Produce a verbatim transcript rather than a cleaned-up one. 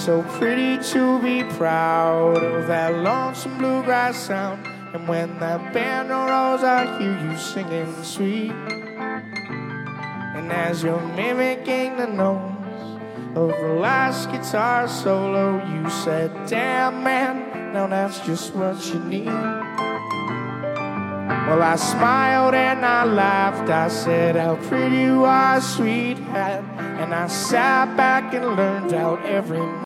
so pretty to be proud of that lonesome bluegrass sound. And when that band rolls, I hear you singing sweet. And as you're mimicking the notes of the last guitar solo, you said, damn man, now that's just what you need. Well, I smiled and I laughed, I said how pretty you are, sweetheart. And I sat back and learned out every